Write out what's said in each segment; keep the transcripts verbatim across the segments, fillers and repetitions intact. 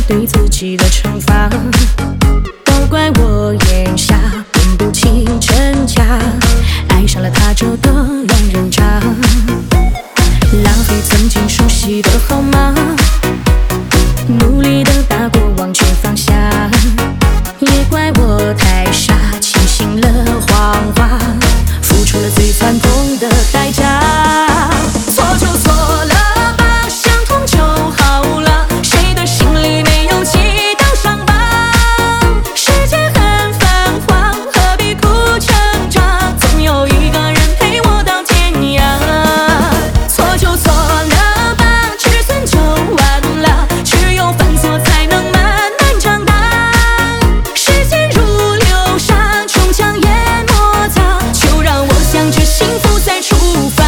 对自己的惩罚，都怪我眼下分不清真假，爱上了他这个乱人渣，浪费曾经熟悉的号码，努力的把过往全放下，也怪我太傻，轻信了谎话，付出了最惨痛的代价。错就错了吧，想通就好了，谁的心里没有几道伤疤？世界很繁华，何必哭成渣？总有一个人陪我到天涯。错就错了吧，止损就完了，只有犯错才能慢慢长大。时间如流沙，终将淹没它，就让我向着幸福再出发。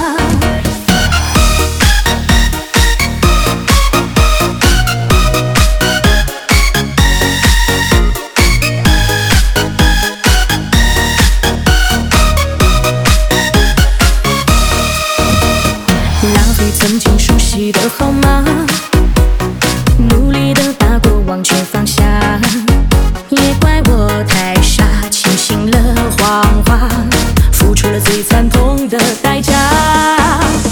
浪费曾经熟悉的号码，努力的把过往全放下，也怪我太傻，轻信了谎话，付出了最惨痛的代价。